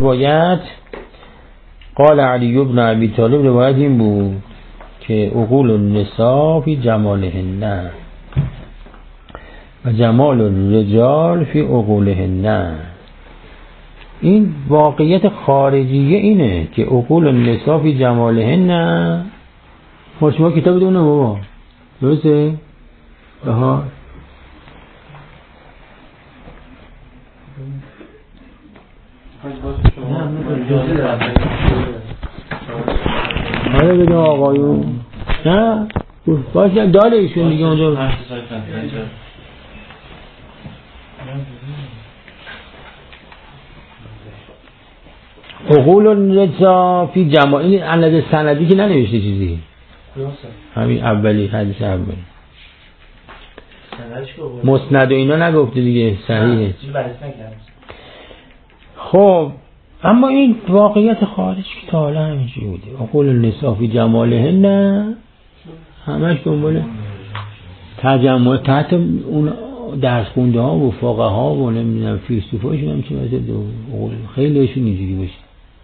روایت قال علی بن ابی طالب، روایت این بود که عقول النساء فی جمالهن و جمال الرجال فی عقولهن. این واقعیت خارجیه اینه که عقول النساء فی جمالهن. شما کتاب دونه بابا درسته؟ ها آره بده آقایون نه باشه داره ایشون دیگه اونجا. عقول النساء فی جمال، این عدد سندی که ننوشته چیزی، همین اولی حدیث اولی مسند و اینا نگفته دیگه، صحیحه. خب اما این واقعیت خارج که تا حالا همینجوری بوده. عقول النساء فی جمالهن همش دنبال تجمل، تحت اون درس خونده ها و فقها و نمیدونم فیلسوفاشون هم چه مثل خیلیشون اینجوری باشه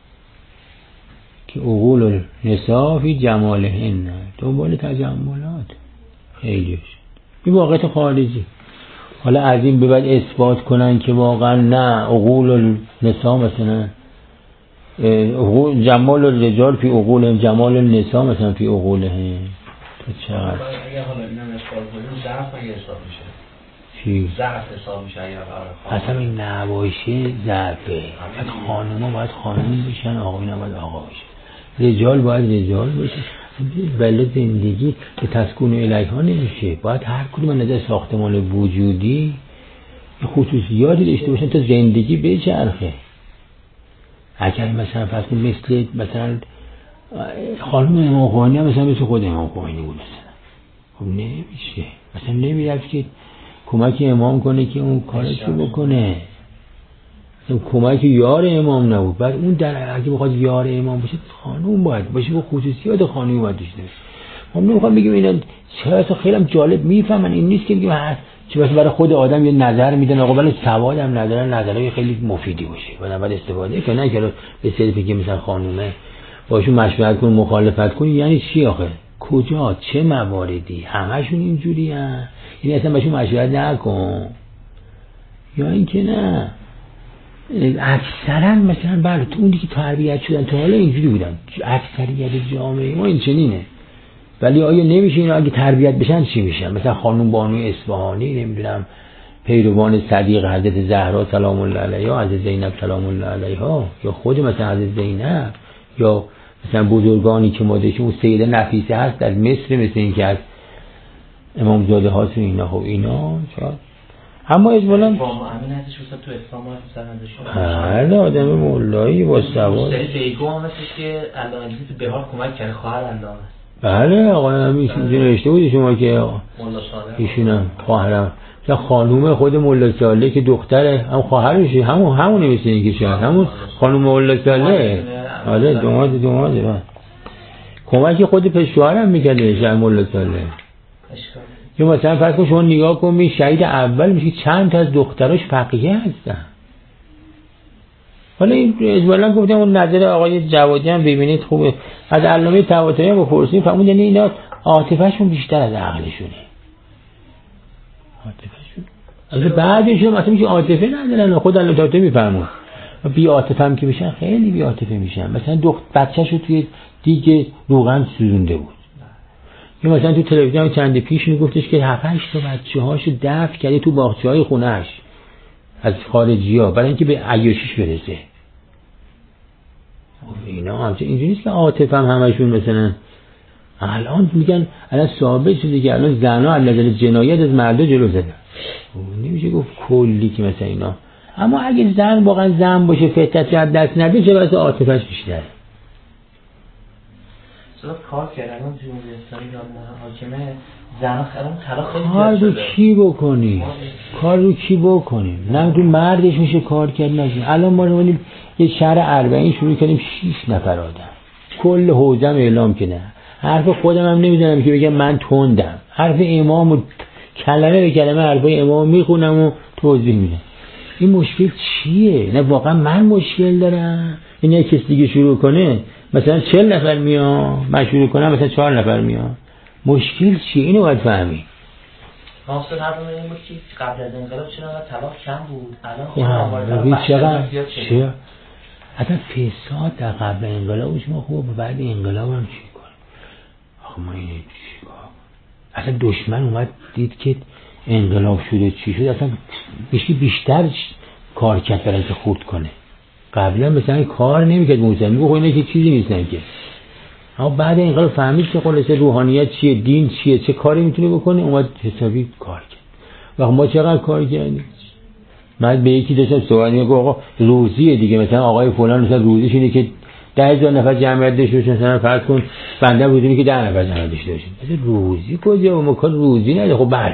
که عقول النساء فی جمالهن، دنبال تجملات خیلیش. این واقعیت خارجی. حالا از این به بعد اثبات کنن که واقعا نه عقول النساء مثلا جمال الرجال فی عقولهم جمال النساء مثلا فی عقولهم، تو چقدر اگه حالا اینا اثبات کنیم ضعف مگه حساب میشه؟ چی؟ ضعف حساب میشه اگر اصلا این نباشه ضعفه. خانوما باید خانوم بشن، آقایون باید آقا بشن، رجال باید رجال بشه. ولی زندگی که تسکون الیها نمیشه، باید هر کدوم نظر ساختمان وجودی خصوصیاتی داشته باشن تا زندگی بچرخه. اگر مثلا فرض کن مثلا خانم امام خمینی هم مثلا مثل خود امام خمینی بود مثلا، خب نمیشه. مثلا نمیرفت که کمک امام کنه که اون کارشو بکنه، کمک یار امام نبود. بعد اون در اگه بخواد یار امام باشه خانوم باید باشه و خصوصیات خانومی باید داشته باشه. ما نمیخوام بگیم اینا چرا خیلی هم جالب میفهمن، این نیست که بگیم چه واسه برای خود آدم یه نظر میدن آقا ولی سواد هم ندارن، نظرهای خیلی مفیدی باشه بعد استفاده کنه. که به صرف که مثلا خانومه باشون مشورت کن مخالفت کن یعنی چی آخه؟ کجا چه مواردی؟ همشون اینجوری ان، یعنی اصلا باشون مشورت نکن. یا اینکه نه اکثرا مثلا بله تو اون دیگه تربیت شدن تا حالا اینجوری بودن، اکثریت جامعه ما این چنینه. ولی آیا نمیشه اینا اگه تربیت بشن چی میشن؟ مثلا خانم بانوی اصفهانی، نمیدونم پیروان صدیق حضرت زهرا سلام الله علیها، حضرت زینب سلام الله علیها، یا خود مثلا حضرت زینب، یا مثلا بزرگانی که ما داشتیم اون سیده نفیسه هست در مصر، مثل این که از امام زاده هاست و اینا. خب اینا شاید اما اجمالاً با امینتش واسه تو اسلام ما هر آدم مولایی با سواد سری بیگو هم هستش که علامتی تو بهار کمک کرده، خواهر علامه. بله آقا همیشه نوشته بودی شما که مولا صالح ایشونم خواهرم یا خانوم خود مولا صالح که دختره هم خواهرشه، همون نمیشه اینکه شاید همون خانوم مولا صالح. آره دوماده کمک خود پشوهرم میکنه شاید مولا صالح. یا مثلا فرض کن شما نگاه کن شهید اول میشه چند تا از دختراش فقیه هستن. حالا این اجمالا گفتم اون نظر آقای جوادی هم ببینید خوبه. از علامه طباطبایی هم بپرسید فهمون یعنی اینا عاطفه‌شون بیشتر از عقلشونه. عاطفه‌شون از بعدشون مثلا میشه عاطفه ندارن، خود علامه طباطبایی میفرمون بی عاطفه هم که میشن خیلی بی عاطفه میشن. مثلا بچه‌شو توی دیگه روغن سوزونده بود، یا مثلا تو تلویزیون چند پیش میگفتش که 7-8 تا بچه‌هاشو دفن کرده تو باغچه‌های خونه‌اش از خارجی‌ها برای اینکه به عیاشیش برسه. اینا همچه اینجوری نیست که عاطفه هم همشون مثلا الان میگن الان ثابت شده که الان زنا از نظر جنایت از مردا جلو زدن. نمیشه گفت کلی که مثلا اینا، اما اگه زن واقعا زن باشه فطرت از دست نده چه واسه عاطفه‌اش بیشتره. کار کردن جمهوری اسلامی یا حاکمه زن خیلی کار رو کی بکنی؟ کار رو کی بکنیم؟ نه تو مردش میشه کار کرد نشین. الان ما رو یه شهر 40 شروع کردیم 6 نفر آدم کل حوزم اعلام کنه. حرف خودم هم نمیدونم که بگم من تندم، حرف امام و کلمه به کلمه حرفای امام میخونم و توضیح میدم. این مشکل چیه؟ نه واقعا من مشکل دارم؟ این یک کسی دیگه شروع کنه مثلا 40 نفر میان، من شروع کنم مثلا 4 نفر میان. مشکل چیه؟ اینو باید فهمید. مقصود حرفم این بود که قبل از انقلاب چرا طلاق کم بود، الان چرا اصلا فساد در قبل انقلابش ما خوب، بعد انقلاب هم چی کنیم؟ آخه ما اینه چی کار؟ اصلا دشمن اومد دید که انقلاب شده چی شد، اصلا بیشتر کار کرد برای که خورد کنه. قبلا مثلا کار نمیکرد، موسیقی میگه اینه که چیزی نیستن که. اما بعد انقلاب فهمید که خلاصه روحانیت چیه، دین چیه، چه کاری میتونه بکنه، اومد حسابی کار کرد. و ما چقدر کار کردیم؟ من به یکی داشتم صحبت می‌کردم آقا روزیه دیگه، مثلا آقای فلان مثلا روزیش اینه که 10,000 نفر جمعیت داشته باشه، مثلا فرض کن بنده روزی اینه که 10 نفر جمعیت داشته باشه. مثلا روزی کجا؟ ما کار روزی نداره. خب بله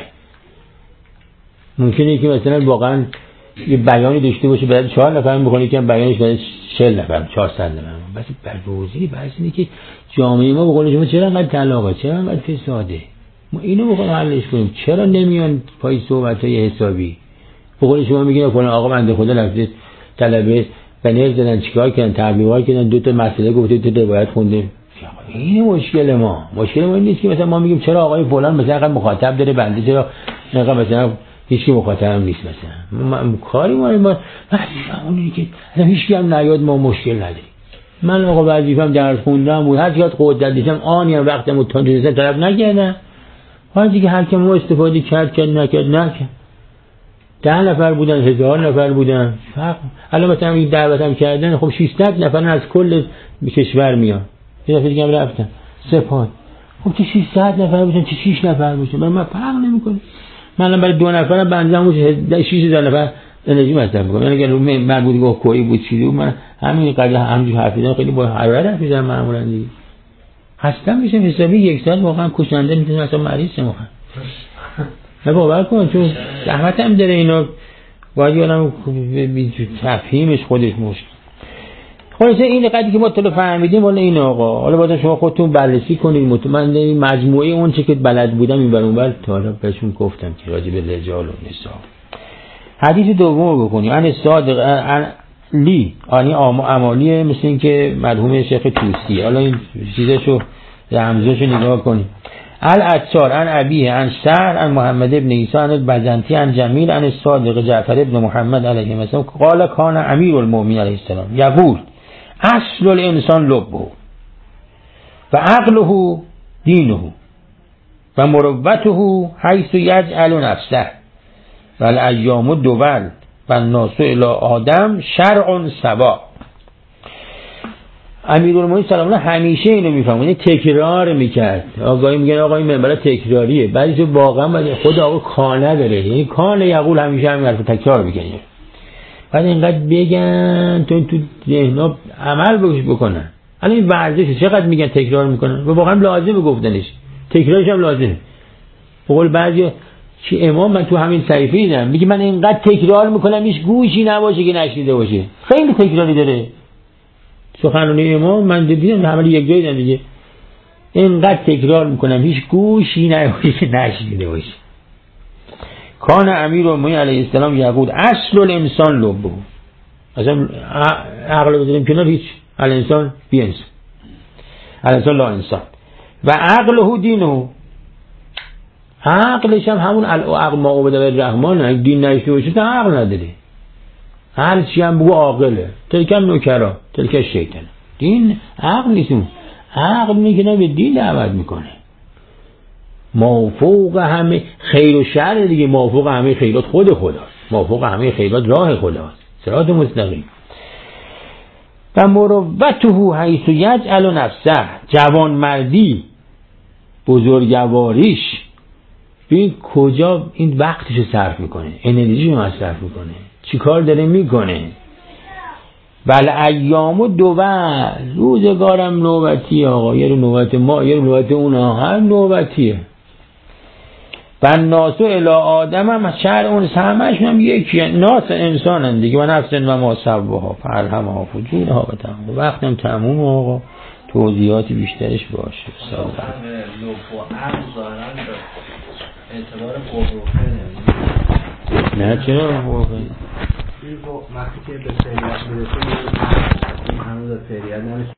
ممکنه که مثلا واقعا یه بیانی داشته باشه بعد 4 نفر می‌خونه که بیانش بعد 40 نفر 400 نفر. بس بر روزی بس اینه که جامعه ما به قول شما چرا انقدر طلاقه، چرا انقدر فساده؟ ما اینو بخوایم حلش کنیم. چرا نمیان پای صحبت‌های حسابی؟ به قول شما میگین فلان آقا بنده خدا رفته طلبه بنر زدن چیکار کردن، تبلیغات کردن، 2 تا مسئله گفته، 2 تا روایت خونده. این مشکل ما این نیست که مثلا ما میگیم چرا آقای فلان مثلا انقدر مخاطب داره، بنده چرا انقدر مثلا هیچ کی مخاطب نیست. مثلا کاری ما اونی که هیچ کی هم نیاد ما مشکل نداریم. من آقا وظیفه‌ام درس خوندم بود، هر چقدر قدرت داشتم آنی وقتمو تا دونستم طلب نکردم. حالا دیگه هر کی ما استفاده کرد نکرد 10 نفر بودن 1000 نفر بودن فرق. الان مثلا این دعوتم کردن خب 600 نفر از کل کشور میان. یه دفعه دیگه هم رفتن سپاه. خب چه 600 نفر بودن چه 6 نفر بودن من فرق نمیکنه. من الان برای 2 نفرم بنزن 6000 نفر انرژی مصرف میکنم. یعنی اگه من بود گفت کوی بود چیزی من همین قضیه همینجوری حرف میزنم، خیلی با حرارت حرف میزنم معمولا دیگه. هستم میشم حسابی 1 ساعت واقعا کشنده میتونم اصلا مریض شم واقعا. نه باور کن چون زحمت هم داره اینا، باید یادم تفهیمش خودش مشکل. خلاصه این قضیه که ما تو فهمیدیم والا این آقا، حالا باید شما خودتون بررسی کنید. مطمئن مجموعه اون چه که بلد بودم این اونور تا حالا بهشون گفتم که راجع به رجال و نساء. حدیث دوم بکنیم. ان صادق لی آنی امالی مثل این که مرحوم شیخ توسی. حالا این چیزشو رمزشو نگاه کنید. العطار عن ابیه عن سعد عن محمد ابن عیسی عن البزنطی عن جمیل عن الصادق جعفر ابن محمد علیه السلام قال کان امیر المؤمنین علیه السلام یقول اصل الانسان لبه و عقله دینه و مروته حیث یجعل نفسه و الایام دول و الناس الی آدم شرع سوا. امیرالمومنین سلام الله همیشه اینو میفهمونه، تکرار میکرد. آقای میگن آقا این منبر تکراریه، بعضی تو واقعا خود آقا کانه داره، یعنی کانه یقول همیشه همین حرفو تکرار میکنه. بعد اینقدر بگن تو ذهنا عمل بکنن. الان این ورزش چقدر میگن تکرار میکنن و واقعا لازمه گفتنش، تکرارش هم لازمه. به قول بعضی که امام من تو همین صحیفه دیدم میگه من اینقدر تکرار میکنم هیچ گوشی نباشه که نشنیده باشه. خیلی تکراری داره سخنرانی امام. من دیدم همه یک جایی دیدم دیگه، اینقدر تکرار میکنم هیچ گوشی نباشه که نشنیده باشه. کان امیرالمومنین علیه السلام یقول اصل الانسان لبه. اصلا عقل بذاریم کنار، هیچ الانسان بی انسان، الانسان لا انسان و عقله دینه. عقلش هم همون عقل ما عبد الرحمن، اگه دین نشته باشه تا عقل نداره. هر چی هم بگو عاقله، تلکم نوکرا تلکم شیطان. دین عقل نیستون، عقل میکنه به دین دعوت میکنه. موفوق همه خیر و شر دیگه، موفوق همه خیرات خود خداست، موفوق همه خیرات راه خداست، صراط مستقیم. و مروته حیث یجعل نفسه، جوان مردی بزرگواریش ببین کجا این وقتشو صرف میکنه، انرژیشو مصرف میکنه، چی کار داره میکنه. بل ایام دو روزگارم نوبتیه آقا، یه رو نوبت ما یه رو نوبت اونا، هر نوبتیه. و ناس الی آدم هم شهر اون همشون هم یکیه، ناس انسان هم دیگه. و نفس و ما سبوها فالهمها فجورها و تقواها. وقتم تموم آقا، توضیحاتی بیشترش باشه. لوف و عقل ظاهرا اعتبار قوه نه چرا قوه این رو وقتی که به فعلیت برسه این هنوز به فعلیت نرسید.